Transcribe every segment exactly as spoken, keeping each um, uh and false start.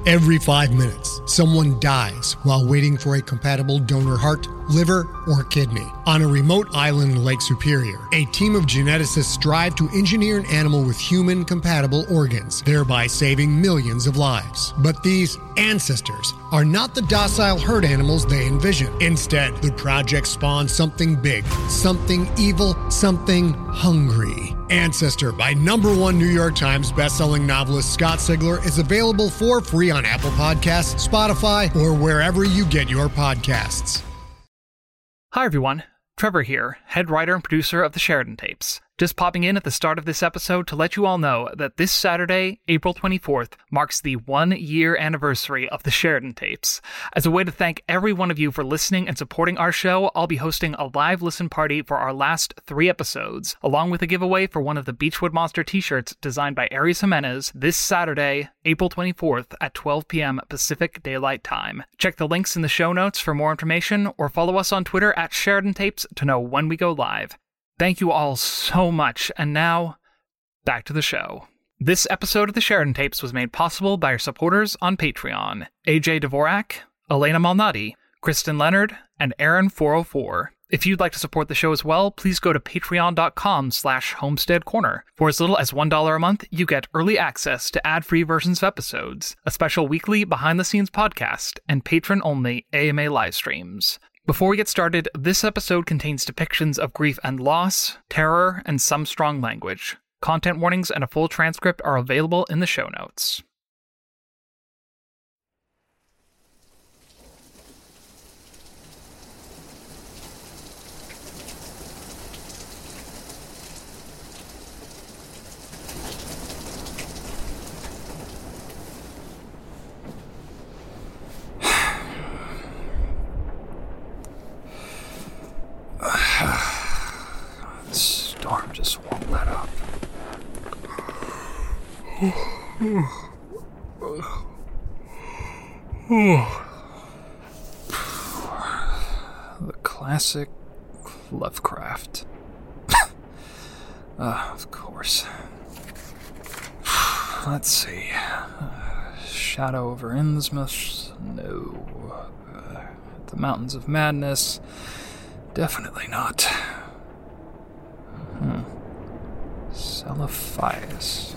Every five minutes, someone dies while waiting for a compatible donor heart, liver, or kidney. On a remote island in Lake Superior, a team of geneticists strive to engineer an animal with human-compatible organs, thereby saving millions of lives. But these ancestors are not the docile herd animals they envision. Instead, the project spawns something big, something evil, something hungry. Ancestor by number one New York Times bestselling novelist Scott Sigler is available for free on Apple Podcasts, Spotify, or wherever you get your podcasts. Hi everyone, Trevor here, head writer and producer of the Sheridan Tapes. Just popping in at the start of this episode to let you all know that this Saturday, April twenty-fourth, marks the one-year anniversary of the Sheridan Tapes. As a way to thank every one of you for listening and supporting our show, I'll be hosting a live listen party for our last three episodes, along with a giveaway for one of the Beechwood Monster t-shirts designed by Aries Jimenez this Saturday, April twenty-fourth at twelve p.m. Pacific Daylight Time. Check the links in the show notes for more information, or follow us on Twitter at Sheridan Tapes to know when we go live. Thank you all so much, and now, back to the show. This episode of the Sheridan Tapes was made possible by our supporters on Patreon: A J Dvorak, Elena Malnati, Kristen Leonard, and Aaron four oh four. If you'd like to support the show as well, please go to patreon.com slash homestead corner. For as little as one dollar a month, you get early access to ad-free versions of episodes, a special weekly behind-the-scenes podcast, and patron-only A M A live streams. Before we get started, this episode contains depictions of grief and loss, terror, and some strong language. Content warnings and a full transcript are available in the show notes. Storm just won't let up. The classic Lovecraft. uh, of course. Let's see. Uh, Shadow over Innsmouth? No. Uh, the Mountains of Madness? Definitely not. Hmm. Celophias.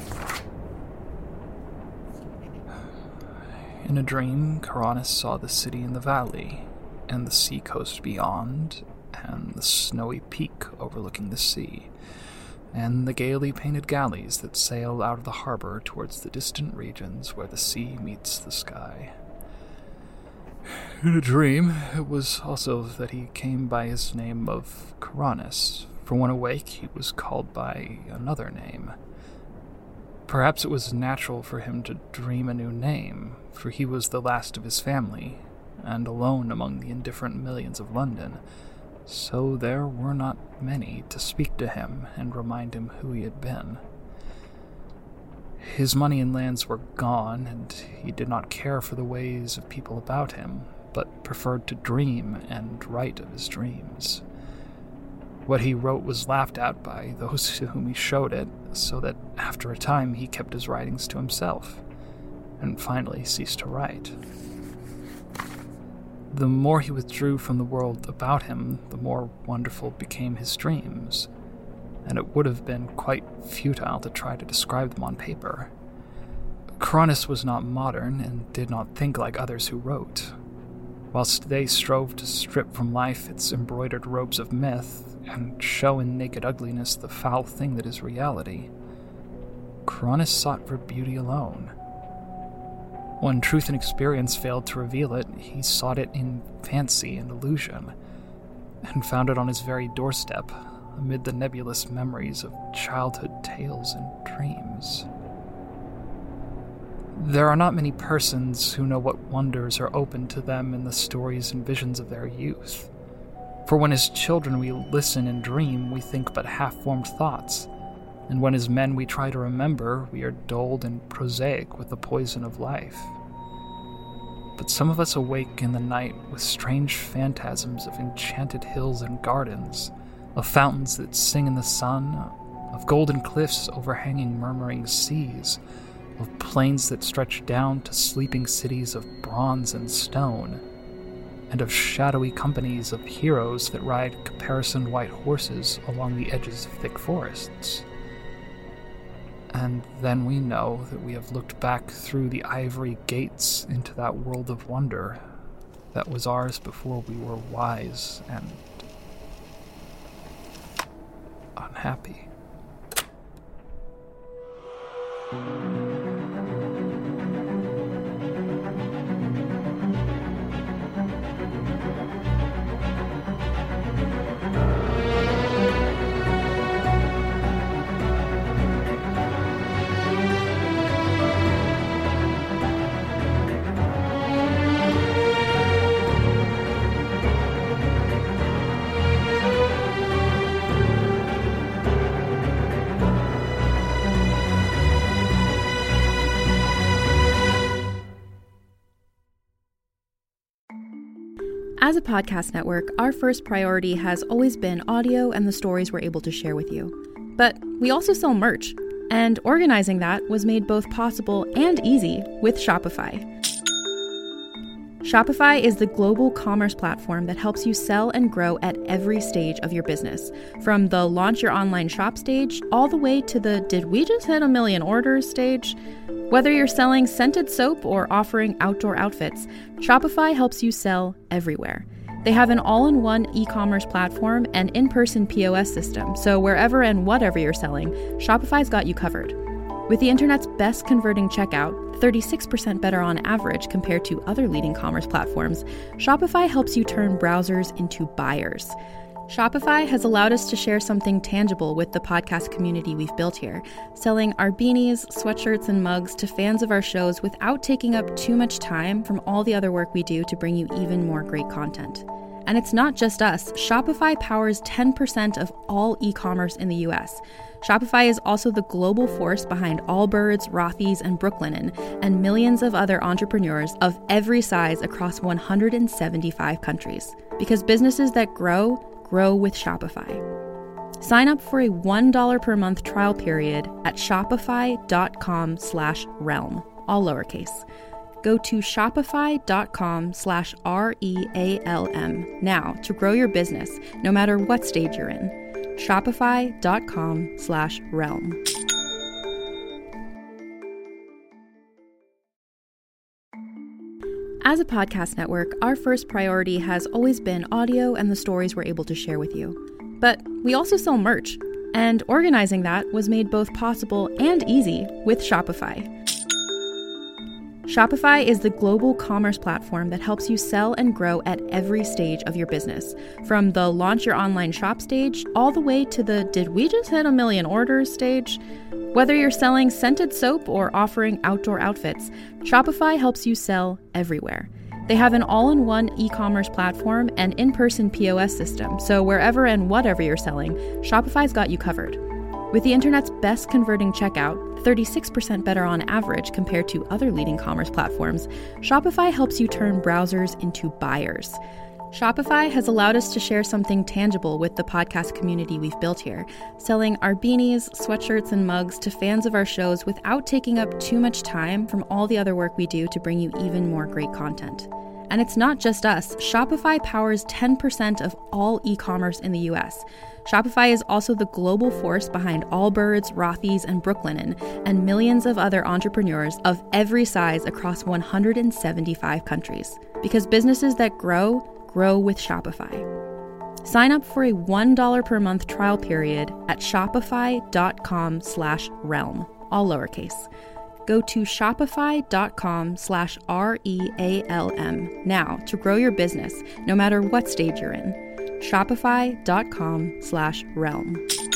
In a dream, Coronis saw the city in the valley, and the seacoast beyond, and the snowy peak overlooking the sea, and the gaily painted galleys that sail out of the harbor towards the distant regions where the sea meets the sky. In a dream, it was also that he came by his name of Coronis, for when awake he was called by another name. Perhaps it was natural for him to dream a new name, for he was the last of his family, and alone among the indifferent millions of London, so there were not many to speak to him and remind him who he had been. His money and lands were gone, and he did not care for the ways of people about him, but preferred to dream and write of his dreams. What he wrote was laughed at by those to whom he showed it, so that after a time he kept his writings to himself, and finally ceased to write. The more he withdrew from the world about him, the more wonderful became his dreams, and it would have been quite futile to try to describe them on paper. Coronis was not modern, and did not think like others who wrote. Whilst they strove to strip from life its embroidered robes of myth, and show in naked ugliness the foul thing that is reality, Coronis sought for beauty alone. When truth and experience failed to reveal it, he sought it in fancy and illusion, and found it on his very doorstep, amid the nebulous memories of childhood tales and dreams. There are not many persons who know what wonders are open to them in the stories and visions of their youth. For when as children we listen and dream, we think but half-formed thoughts, and when as men we try to remember, we are dulled and prosaic with the poison of life. But some of us awake in the night with strange phantasms of enchanted hills and gardens, of fountains that sing in the sun, of golden cliffs overhanging murmuring seas, of plains that stretch down to sleeping cities of bronze and stone, and of shadowy companies of heroes that ride caparisoned white horses along the edges of thick forests. And then we know that we have looked back through the ivory gates into that world of wonder that was ours before we were wise and unhappy. As a podcast network, our first priority has always been audio and the stories we're able to share with you. But we also sell merch, and organizing that was made both possible and easy with Shopify. Shopify is the global commerce platform that helps you sell and grow at every stage of your business, from the launch your online shop stage all the way to the did we just hit a million orders stage. Whether you're selling scented soap or offering outdoor outfits, Shopify helps you sell everywhere. They have an all-in-one e-commerce platform and in-person P O S system, so wherever and whatever you're selling, Shopify's got you covered. With the internet's best converting checkout, thirty-six percent better on average compared to other leading commerce platforms, Shopify helps you turn browsers into buyers. Shopify has allowed us to share something tangible with the podcast community we've built here, selling our beanies, sweatshirts, and mugs to fans of our shows without taking up too much time from all the other work we do to bring you even more great content. And it's not just us. Shopify powers ten percent of all e-commerce in the U S. Shopify is also the global force behind Allbirds, Rothy's, and Brooklinen, and millions of other entrepreneurs of every size across one hundred seventy-five countries. Because businesses that grow, grow with Shopify. Sign up for a one dollar per month trial period at shopify.com slash realm, all lowercase. Go to shopify.com slash R-E-A-L-M now to grow your business, no matter what stage you're in. Shopify.com slash realm. As a podcast network, our first priority has always been audio and the stories we're able to share with you. But we also sell merch, and organizing that was made both possible and easy with Shopify. Shopify is the global commerce platform that helps you sell and grow at every stage of your business, from the launch your online shop stage all the way to the did we just hit a million orders stage. Whether you're selling scented soap or offering outdoor outfits, Shopify helps you sell everywhere. They have an all-in-one e-commerce platform and in-person P O S system, so wherever and whatever you're selling, Shopify's got you covered. With the internet's best converting checkout, thirty-six percent better on average compared to other leading commerce platforms, Shopify helps you turn browsers into buyers. Shopify has allowed us to share something tangible with the podcast community we've built here, selling our beanies, sweatshirts, and mugs to fans of our shows without taking up too much time from all the other work we do to bring you even more great content. And it's not just us. Shopify powers ten percent of all e-commerce in the U S. Shopify is also the global force behind Allbirds, Rothy's, and Brooklinen, and millions of other entrepreneurs of every size across one hundred seventy-five countries. Because businesses that grow, grow with Shopify. Sign up for a one dollar per month trial period at shopify.com slash realm, all lowercase. Go to shopify.com slash R-E-A-L-M now to grow your business, no matter what stage you're in. Shopify.com slash realm.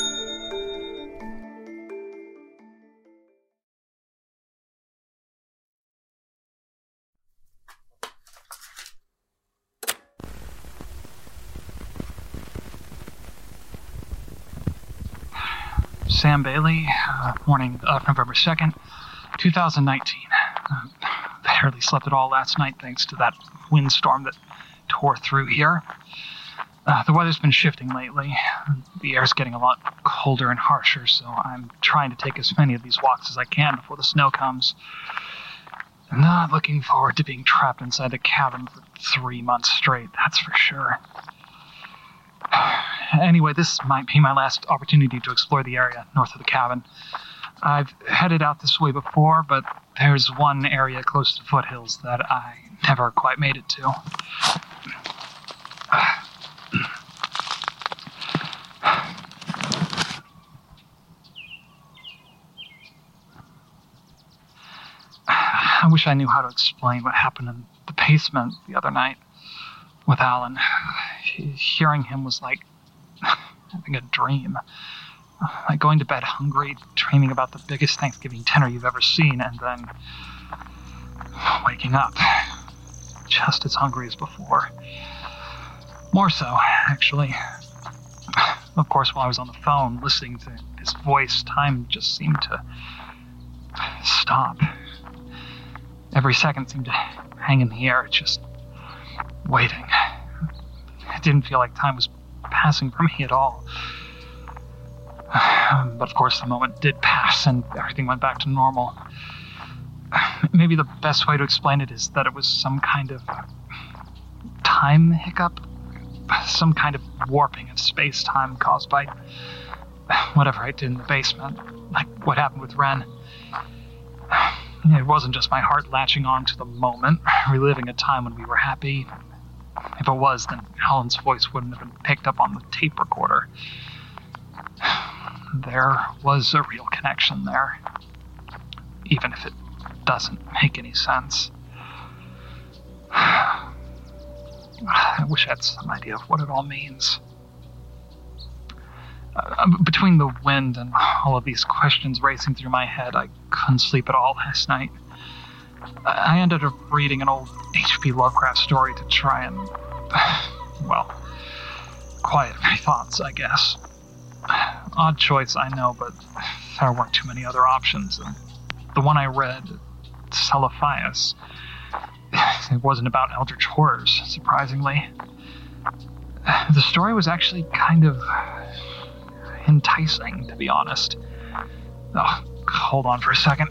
Sam Bailey, uh, morning of November second, twenty nineteen. Uh, barely slept at all last night thanks to that windstorm that tore through here. Uh, the weather's been shifting lately. The air's getting a lot colder and harsher, so I'm trying to take as many of these walks as I can before the snow comes. I'm not looking forward to being trapped inside the cabin for three months straight, that's for sure. Anyway, this might be my last opportunity to explore the area north of the cabin. I've headed out this way before, but there's one area close to the foothills that I never quite made it to. I wish I knew how to explain what happened in the basement the other night with Alan. Hearing him was like having a dream. Like going to bed hungry, dreaming about the biggest Thanksgiving dinner you've ever seen, and then waking up just as hungry as before. More so, actually. Of course, while I was on the phone listening to his voice, time just seemed to stop. Every second seemed to hang in the air, just waiting. It didn't feel like time was passing for me at all. But of course the moment did pass and everything went back to normal. Maybe the best way to explain it is that it was some kind of time hiccup. Some kind of warping of space-time caused by whatever I did in the basement. Like what happened with Ren. It wasn't just my heart latching on to the moment, reliving a time when we were happy. If it was, then Alan's voice wouldn't have been picked up on the tape recorder. There was a real connection there, even if it doesn't make any sense. I wish I had some idea of what it all means. Uh, between the wind and all of these questions racing through my head, I couldn't sleep at all last night. I ended up reading an old H P Lovecraft story to try and, well, quiet my thoughts, I guess. Odd choice, I know, but there weren't too many other options. And the one I read, Celophaeus, it wasn't about eldritch horrors, surprisingly. The story was actually kind of enticing, to be honest. Oh, hold on for a second.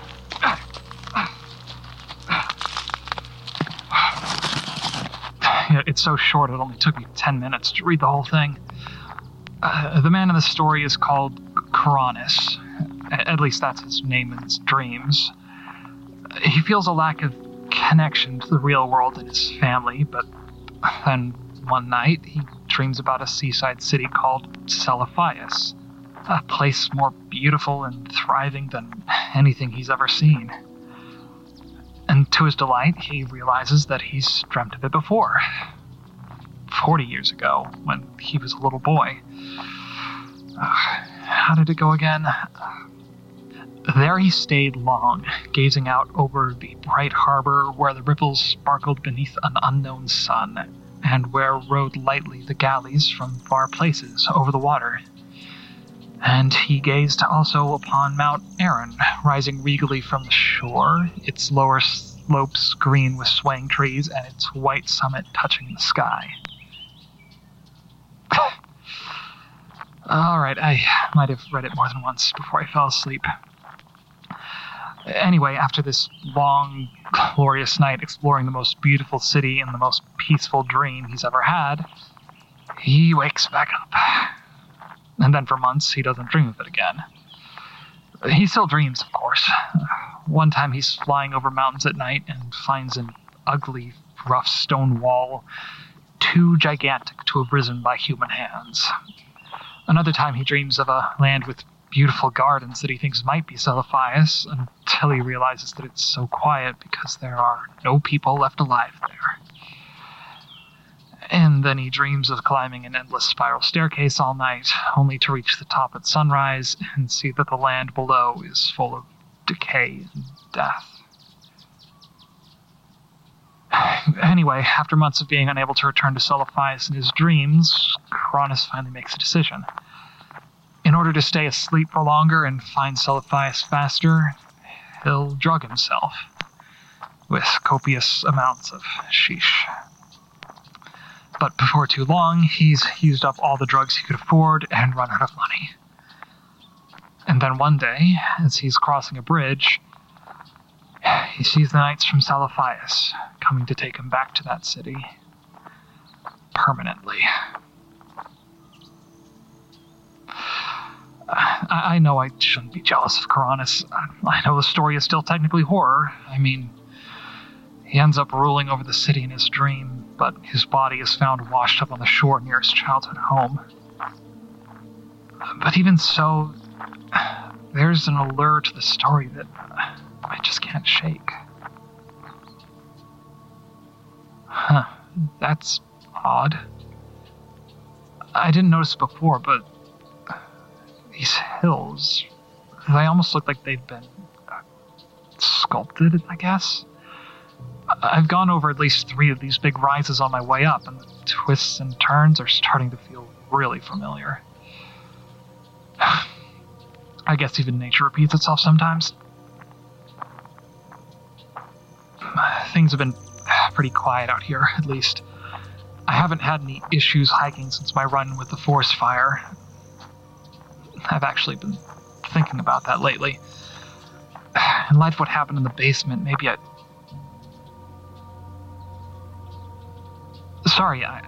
It's so short, it only took me ten minutes to read the whole thing. Uh, the man in the story is called Coronis. At least that's his name in his dreams. He feels a lack of connection to the real world and his family, but then one night he dreams about a seaside city called Celophaeus, a place more beautiful and thriving than anything he's ever seen. And to his delight, he realizes that he's dreamt of it before. Forty years ago, when he was a little boy. Uh, how did it go again? There he stayed long, gazing out over the bright harbor where the ripples sparkled beneath an unknown sun, and where rode lightly the galleys from far places over the water. And he gazed also upon Mount Erin, rising regally from the shore, its lower slopes green with swaying trees, and its white summit touching the sky. All right, I might have read it more than once before I fell asleep. Anyway, after this long, glorious night exploring the most beautiful city and the most peaceful dream he's ever had, he wakes back up. And then for months, he doesn't dream of it again. He still dreams, of course. One time he's flying over mountains at night and finds an ugly, rough stone wall, too gigantic to have risen by human hands. Another time he dreams of a land with beautiful gardens that he thinks might be Celophaeus, until he realizes that it's so quiet because there are no people left alive there. And then he dreams of climbing an endless spiral staircase all night, only to reach the top at sunrise and see that the land below is full of decay and death. Anyway, after months of being unable to return to Celophaeus in his dreams, Coronis finally makes a decision. In order to stay asleep for longer and find Celophaeus faster, he'll drug himself with copious amounts of sheesh. But before too long, he's used up all the drugs he could afford and run out of money. And then one day, as he's crossing a bridge, he sees the Knights from Salafias coming to take him back to that city. Permanently. I, I know I shouldn't be jealous of Karanis. I know the story is still technically horror. I mean, he ends up ruling over the city in his dream, but his body is found washed up on the shore near his childhood home. But even so, there's an allure to the story that I just can't shake. Huh, that's odd. I didn't notice it before, but these hills, they almost look like they've been uh, sculpted, I guess. I've gone over at least three of these big rises on my way up, and the twists and turns are starting to feel really familiar. I guess even nature repeats itself sometimes. Things have been pretty quiet out here, at least. I haven't had any issues hiking since my run with the forest fire. I've actually been thinking about that lately. In light of what happened in the basement, maybe I... Sorry, I...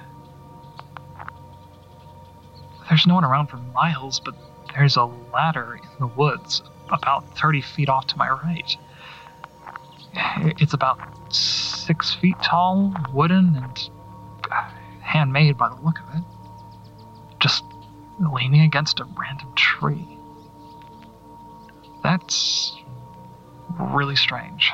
There's no one around for miles, but there's a ladder in the woods about thirty feet off to my right. It's about six feet tall, wooden, and handmade by the look of it. Just leaning against a random tree. That's really strange.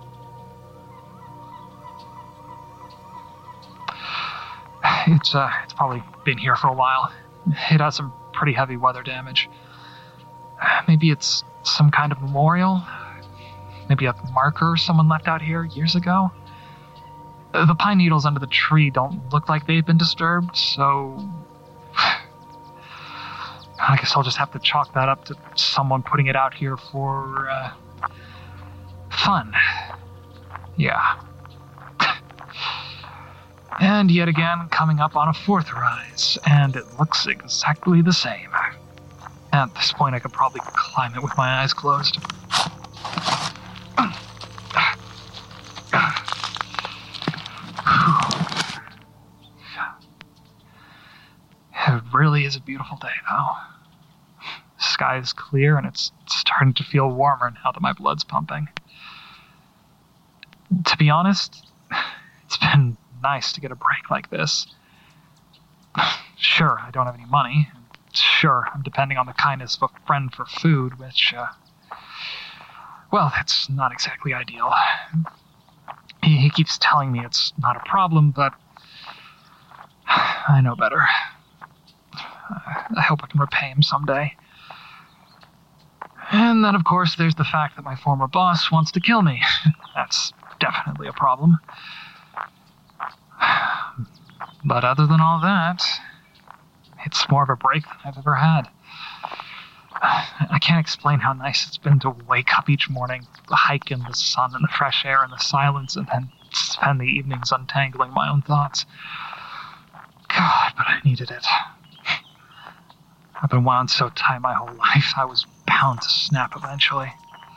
It's, uh, it's probably been here for a while. It has some pretty heavy weather damage. Maybe it's some kind of memorial? Maybe a marker someone left out here years ago? The pine needles under the tree don't look like they've been disturbed, so... I guess I'll just have to chalk that up to someone putting it out here for, uh... fun. Yeah. And yet again, coming up on a fourth rise, and it looks exactly the same. At this point, I could probably climb it with my eyes closed. It really is a beautiful day, though. The sky is clear, and it's starting to feel warmer now that my blood's pumping. To be honest, it's been nice to get a break like this. Sure, I don't have any money. Sure, I'm depending on the kindness of a friend for food, which, uh, well, that's not exactly ideal. He, he keeps telling me it's not a problem, but I know better. I hope I can repay him someday. And then, of course, there's the fact that my former boss wants to kill me. That's definitely a problem. But other than all that, it's more of a break than I've ever had. I can't explain how nice it's been to wake up each morning, hike in the sun and the fresh air and the silence, and then spend the evenings untangling my own thoughts. God, but I needed it. I've been wound so tight my whole life, I was bound to snap eventually.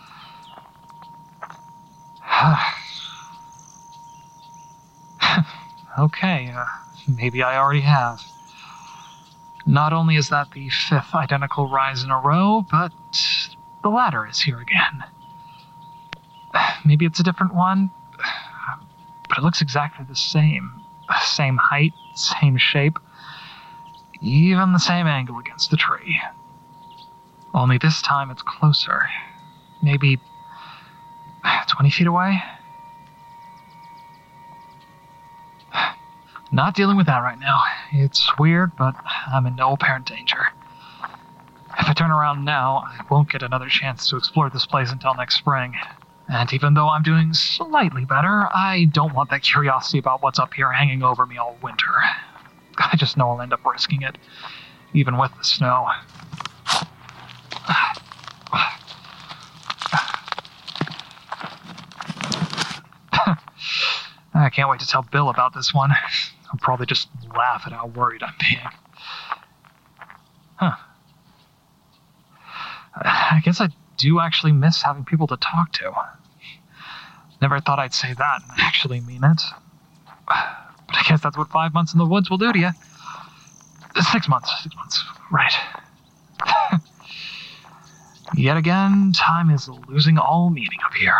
Okay, uh, maybe I already have. Not only is that the fifth identical rise in a row, but the ladder is here again. Maybe it's a different one, but it looks exactly the same. Same height, same shape, even the same angle against the tree. Only this time it's closer. Maybe twenty feet away? Not dealing with that right now. It's weird, but I'm in no apparent danger. If I turn around now, I won't get another chance to explore this place until next spring. And even though I'm doing slightly better, I don't want that curiosity about what's up here hanging over me all winter. I just know I'll end up risking it, even with the snow. I can't wait to tell Bill about this one. He'll probably just laugh at how worried I'm being. Huh. I guess I do actually miss having people to talk to. Never thought I'd say that and actually mean it. But I guess that's what five months in the woods will do to you. Six months. Six months. Right. Yet again, time is losing all meaning up here.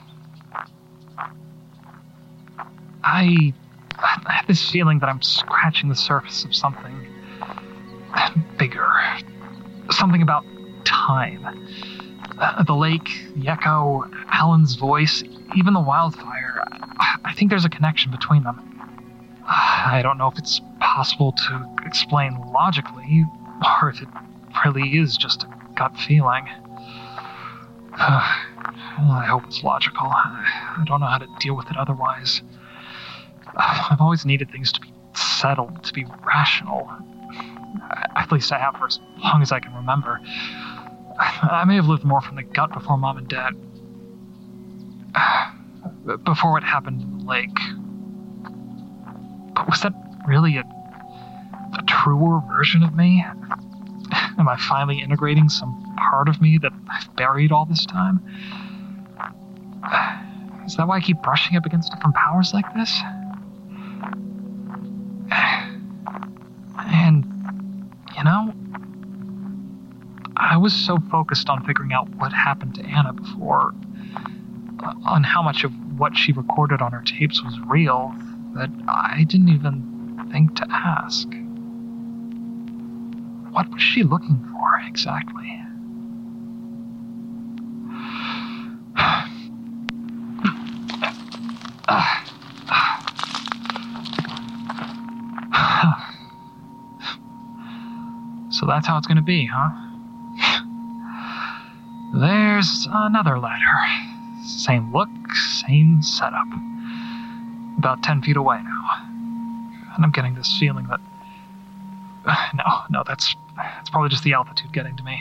I, I have this feeling that I'm scratching the surface of something bigger. Something about time. Uh, the lake, the echo, Alan's voice, even the wildfire. I think there's a connection between them. I don't know if it's possible to explain logically, or if it really is just a gut feeling. Uh, well, I hope it's logical. I don't know how to deal with it otherwise. I've always needed things to be settled, to be rational. At least I have for as long as I can remember. I may have lived more from the gut before Mom and Dad. Before what happened in the lake. But was that really a, a truer version of me? Am I finally integrating some part of me that I've buried all this time? Is that why I keep brushing up against different powers like this? And, you know, I was so focused on figuring out what happened to Anna before, uh, on how much of what she recorded on her tapes was real, that I didn't even think to ask. What was she looking for, exactly? So that's how it's going to be, huh? There's another ladder. Same look, same setup. About ten feet away now. And I'm getting this feeling that... Uh, no, no, that's, that's probably just the altitude getting to me.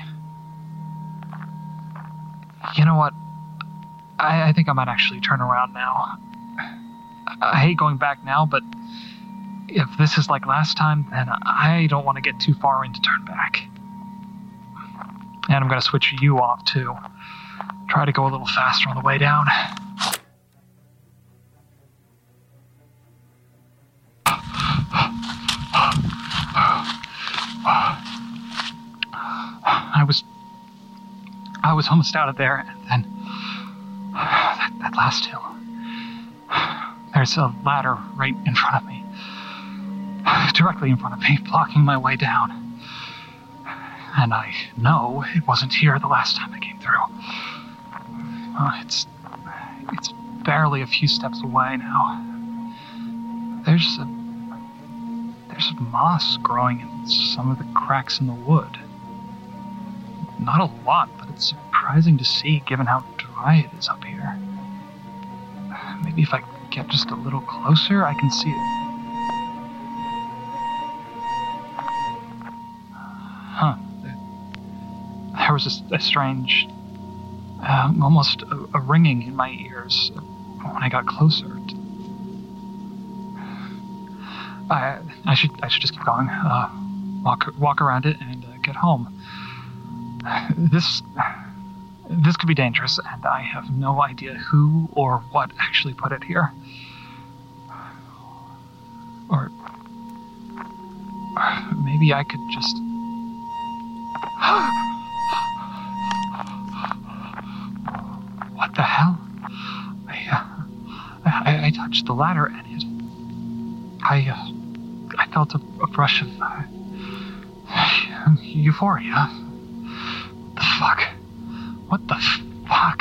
You know what? I, I think I might actually turn around now. I, I hate going back now, but if this is like last time, then I don't want to get too far in to turn back. And I'm going to switch you off, too. Try to go a little faster on the way down. I was... I was almost out of there, and then... That, that last hill. There's a ladder right in front of me. Directly in front of me, blocking my way down. And I know it wasn't here the last time I came through. Uh, it's... It's barely a few steps away now. There's a... There's moss growing in some of the cracks in the wood. Not a lot, but it's surprising to see given how dry it is up here. Maybe if I get just a little closer, I can see it. Huh. There was a, a strange, um, almost a, a ringing in my ears when I got closer. I I should I should just keep going. Uh, walk walk around it and uh, get home. This this could be dangerous, and I have no idea who or what actually put it here. Or, or maybe I could just. What the hell? I, uh, I I touched the ladder and it. I uh, I felt a, a rush of uh, euphoria. What the fuck? What the fuck?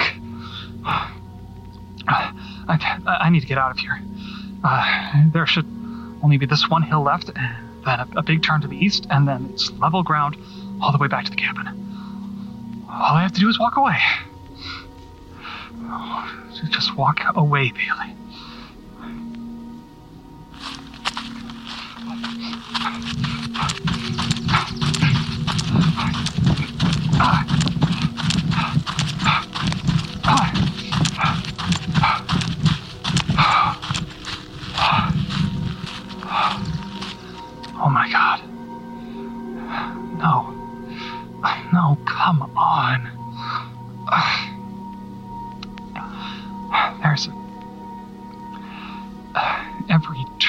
Uh, I, I need to get out of here. Uh, there should only be this one hill left, and then a, a big turn to the east, and then it's level ground all the way back to the cabin. All I have to do is walk away. Just walk away, Bailey.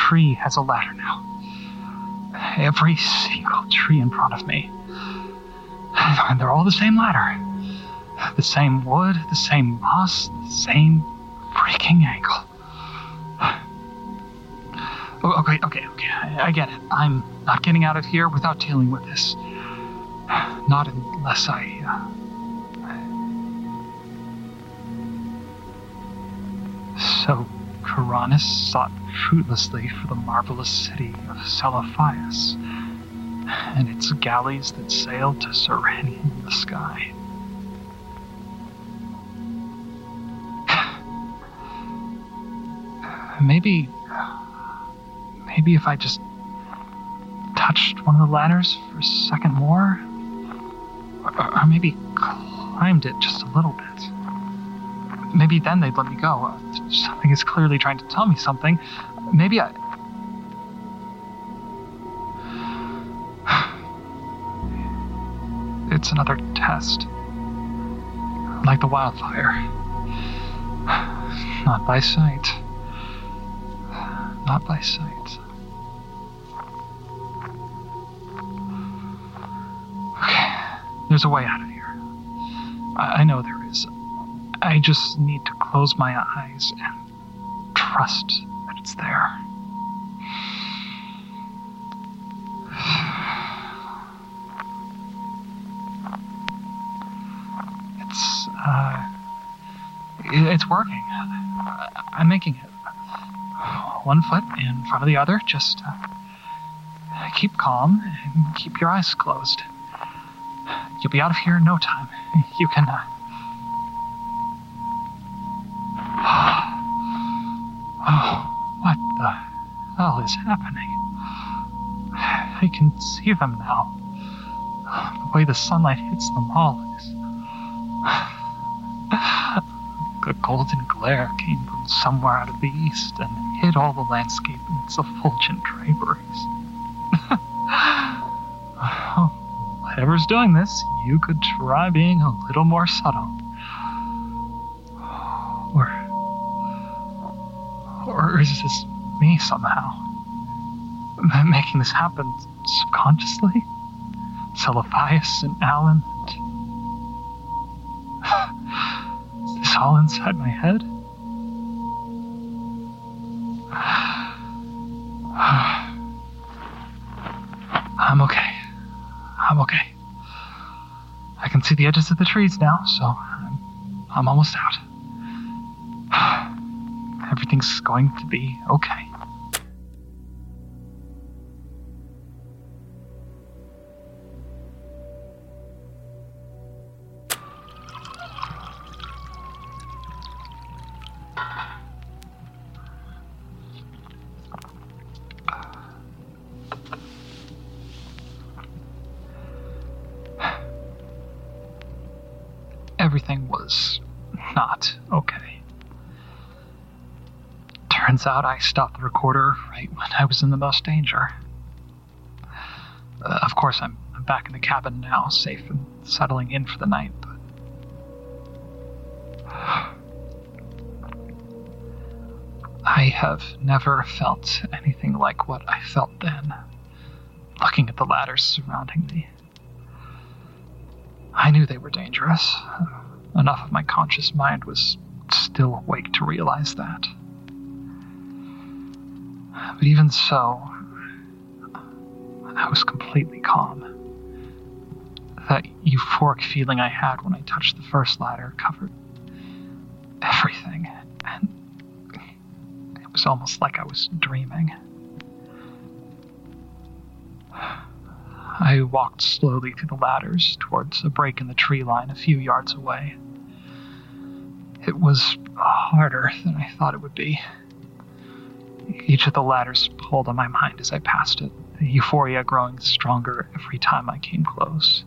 tree has a ladder now. Every single tree in front of me. And they're all the same ladder. The same wood, the same moss, the same freaking angle. Okay, okay, okay, I, I get it. I'm not getting out of here without dealing with this. Not unless I... Uh, So, Karanis sought fruitlessly for the marvelous city of Celophias, and its galleys that sailed to Serenium in the sky. Maybe... Maybe if I just touched one of the ladders for a second more, or, or maybe climbed it just a little bit. Maybe then they'd let me go. Something is clearly trying to tell me something. Maybe I... It's another test. Like the wildfire. Not by sight. Not by sight. Okay. There's a way out of here. I, I know there is. I just need to close my eyes and trust that it's there. It's, uh, it's working. I'm making it. One foot in front of the other, just uh, keep calm and keep your eyes closed. You'll be out of here in no time. You can, uh, Oh, what the hell is happening? I can see them now. The way the sunlight hits them all is... The golden glare came from somewhere out of the east and hid all the landscape in its effulgent draperies. Whatever's doing this, you could try being a little more subtle. Or... Or is this me somehow? Am I making this happen subconsciously? Celophias and Alan and... Is this all inside my head? I'm okay. I'm okay. I can see the edges of the trees now, so I'm, I'm almost out. Everything's going to be okay. Everything was not okay. Turns out I stopped the recorder right when I was in the most danger. Uh, of course, I'm, I'm back in the cabin now, safe and settling in for the night, but... I have never felt anything like what I felt then, looking at the ladders surrounding me. I knew they were dangerous. Enough of my conscious mind was still awake to realize that. But even so, I was completely calm. That euphoric feeling I had when I touched the first ladder covered everything, and it was almost like I was dreaming. I walked slowly through the ladders towards a break in the tree line a few yards away. It was harder than I thought it would be. Each of the ladders pulled on my mind as I passed it, the euphoria growing stronger every time I came close.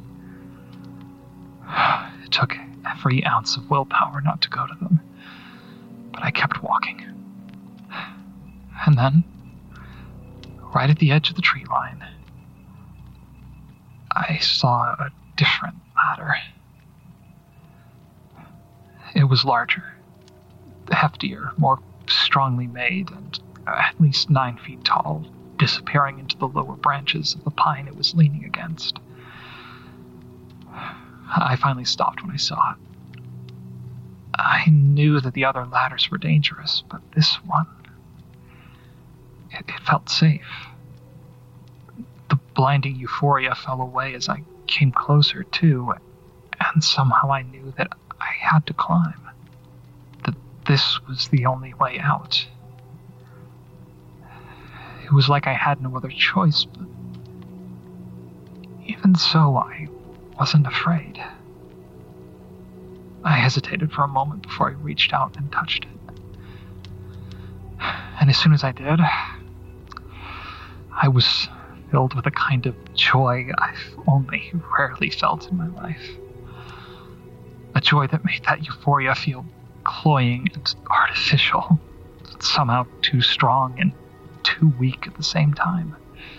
It took every ounce of willpower not to go to them, but I kept walking. And then, right at the edge of the tree line, I saw a different ladder. It was larger, heftier, more strongly made, and at least nine feet tall, disappearing into the lower branches of the pine it was leaning against. I finally stopped when I saw it. I knew that the other ladders were dangerous, but this one, it, it felt safe. The blinding euphoria fell away as I came closer too, and somehow I knew that I had to climb. That this was the only way out. It was like I had no other choice, but even so, I wasn't afraid. I hesitated for a moment before I reached out and touched it. And as soon as I did, I was filled with a kind of joy I've only rarely felt in my life. A joy that made that euphoria feel cloying and artificial, somehow too strong and too weak at the same time.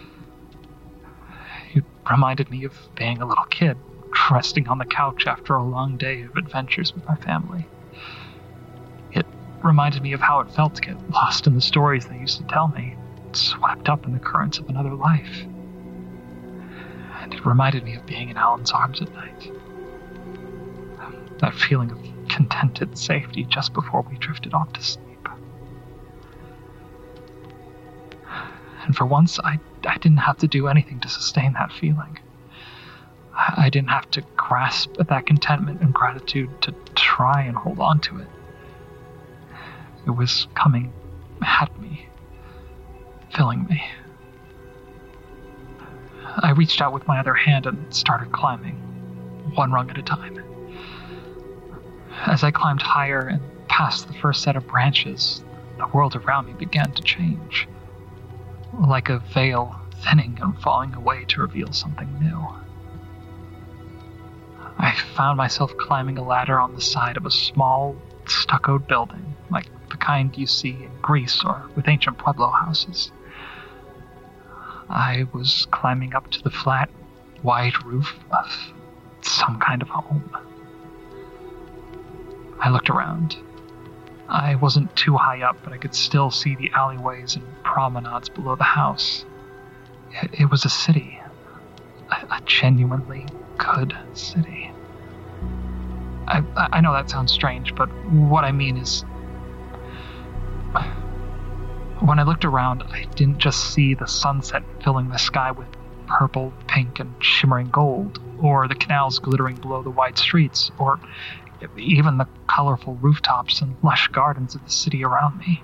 It reminded me of being a little kid, resting on the couch after a long day of adventures with my family. It reminded me of how it felt to get lost in the stories they used to tell me, swept up in the currents of another life. And it reminded me of being in Alan's arms at night. That feeling of contented safety just before we drifted off to sleep. And for once, I, I didn't have to do anything to sustain that feeling. I, I didn't have to grasp at that contentment and gratitude to try and hold on to it. It was coming at me, filling me. I reached out with my other hand and started climbing, one rung at a time. As I climbed higher and past the first set of branches, the world around me began to change. Like a veil thinning and falling away to reveal something new. I found myself climbing a ladder on the side of a small, stuccoed building, like the kind you see in Greece or with ancient Pueblo houses. I was climbing up to the flat, wide roof of some kind of home. I looked around. I wasn't too high up, but I could still see the alleyways and promenades below the house. It, it was a city. A, a genuinely good city. I, I know that sounds strange, but what I mean is, when I looked around, I didn't just see the sunset filling the sky with purple, pink, and shimmering gold, or the canals glittering below the wide streets, or even the colorful rooftops and lush gardens of the city around me.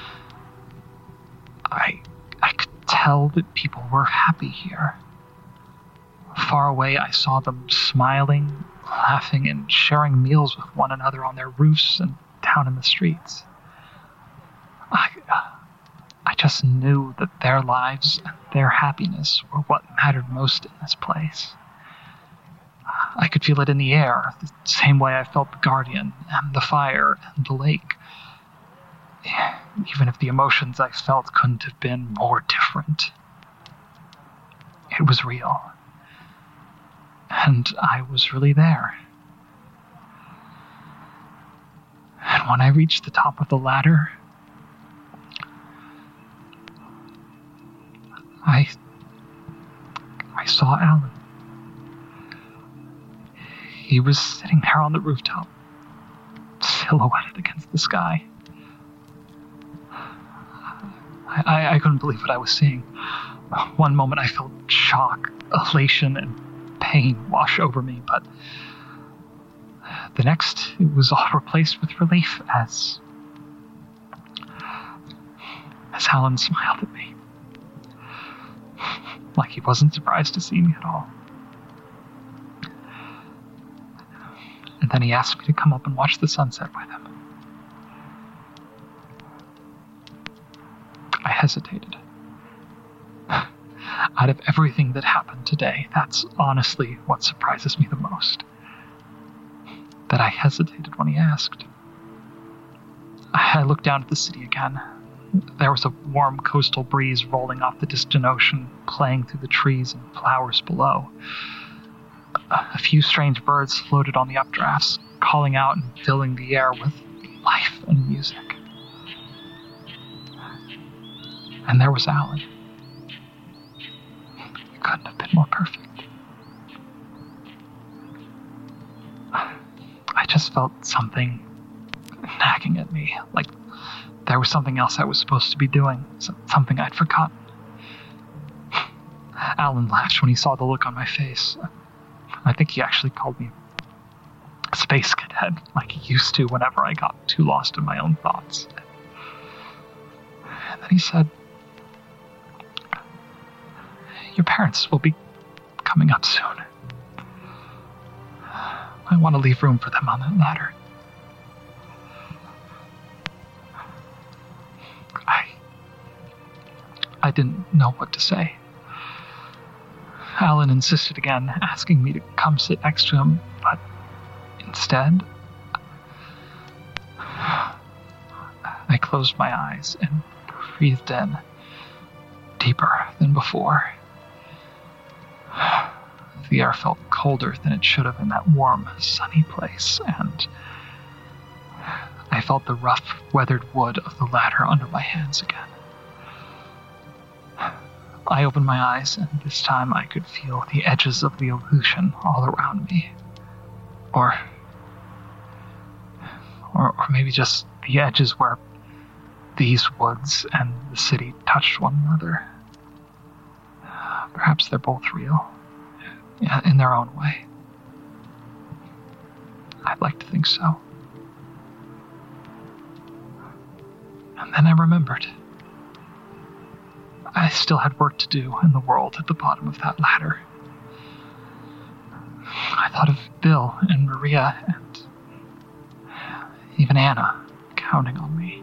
I, I could tell that people were happy here. Far away, I saw them smiling, laughing, and sharing meals with one another on their roofs and down in the streets. I, I just knew that their lives and their happiness were what mattered most in this place. I could feel it in the air, the same way I felt the Guardian and the fire and the lake. Even if the emotions I felt couldn't have been more different. It was real. And I was really there. And when I reached the top of the ladder, I, I saw Alan. He was sitting there on the rooftop, silhouetted against the sky. I, I, I couldn't believe what I was seeing. One moment I felt shock, elation, and pain wash over me, but the next it was all replaced with relief as as Alan smiled at me, like he wasn't surprised to see me at all. And then he asked me to come up and watch the sunset with him. I hesitated. Out of everything that happened today, that's honestly what surprises me the most. That I hesitated when he asked. I looked down at the city again. There was a warm coastal breeze rolling off the distant ocean, playing through the trees and flowers below. A few strange birds floated on the updrafts, calling out and filling the air with life and music. And there was Alan. It couldn't have been more perfect. I just felt something nagging at me, like there was something else I was supposed to be doing, something I'd forgotten. Alan laughed when he saw the look on my face. I think he actually called me a space cadet, like he used to whenever I got too lost in my own thoughts. And then he said, "Your parents will be coming up soon. I want to leave room for them on that ladder." I... I didn't know what to say. Alan insisted again, asking me to come sit next to him, but instead, I closed my eyes and breathed in, deeper than before. The air felt colder than it should have in that warm, sunny place, and I felt the rough, weathered wood of the ladder under my hands again. I opened my eyes, and this time I could feel the edges of the illusion all around me. Or, or, or maybe just the edges where these woods and the city touched one another. Perhaps they're both real, in their own way. I'd like to think so. And then I remembered. I still had work to do in the world at the bottom of that ladder. I thought of Bill and Maria and even Anna counting on me.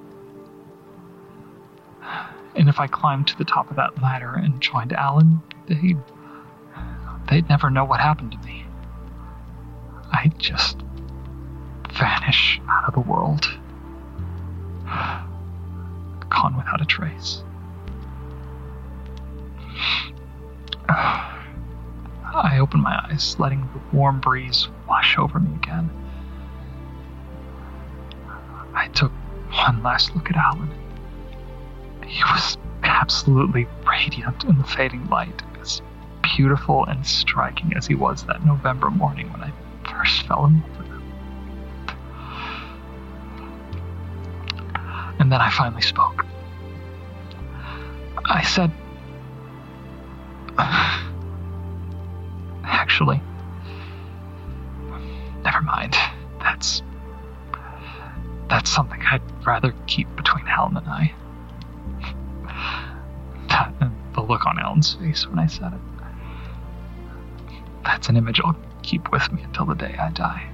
And if I climbed to the top of that ladder and joined Alan, they'd, they'd never know what happened to me. I'd just vanish out of the world. Gone without a trace. I opened my eyes, letting the warm breeze wash over me again. I took one last look at Alan. He was absolutely radiant in the fading light, as beautiful and striking as he was that November morning when I first fell in love with him. And then I finally spoke. I said, "Actually, never mind. That's that's something I'd rather keep between Alan and I." The look on Alan's face when I said it. That's an image I'll keep with me until the day I die.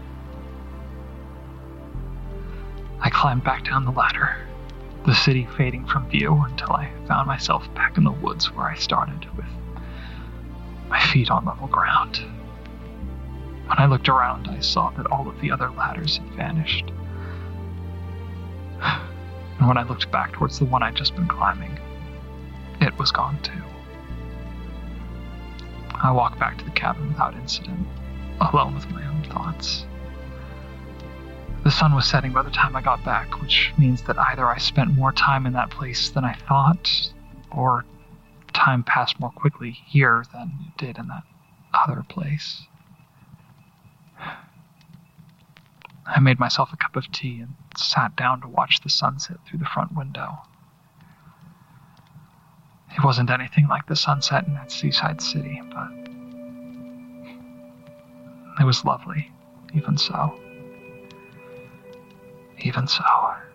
I climbed back down the ladder, the city fading from view until I found myself back in the woods where I started, with my feet on level ground. When I looked around, I saw that all of the other ladders had vanished. And when I looked back towards the one I'd just been climbing, it was gone too. I walked back to the cabin without incident, alone with my own thoughts. The sun was setting by the time I got back, which means that either I spent more time in that place than I thought, or time passed more quickly here than it did in that other place. I made myself a cup of tea and sat down to watch the sunset through the front window. It wasn't anything like the sunset in that seaside city, but it was lovely, even so. Even so.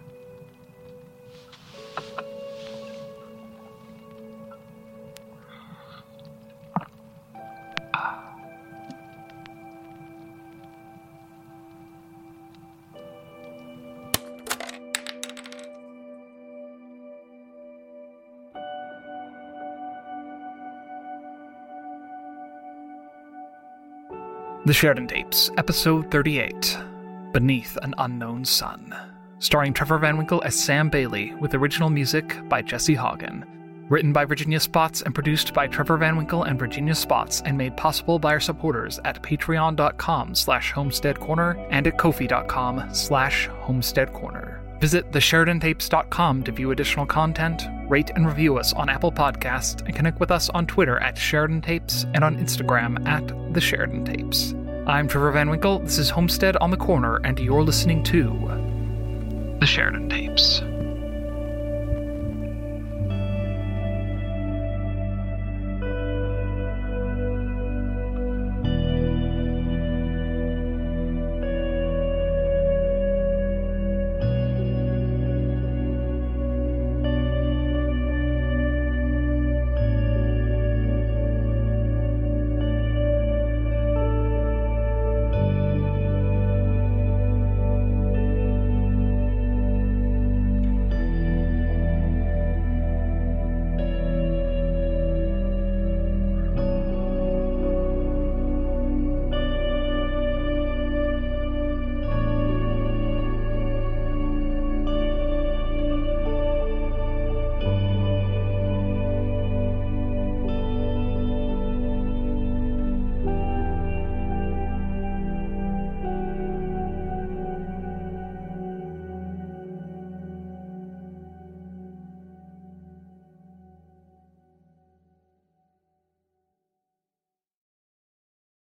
The Sheridan Tapes, Episode thirty-eight, Beneath an Unknown Sun, starring Trevor Van Winkle as Sam Bailey, with original music by Jesse Hagen. Written by Virginia Spots and produced by Trevor Van Winkle and Virginia Spots, and made possible by our supporters at patreon.com slash homestead corner and at ko-fi.com slash homestead corner. Visit the sheridan tapes dot com to view additional content, rate and review us on Apple Podcasts, and connect with us on Twitter at Sheridan Tapes and on Instagram at The Sheridan Tapes. I'm Trevor Van Winkle, this is Homestead on the Corner, and you're listening to The Sheridan Tapes.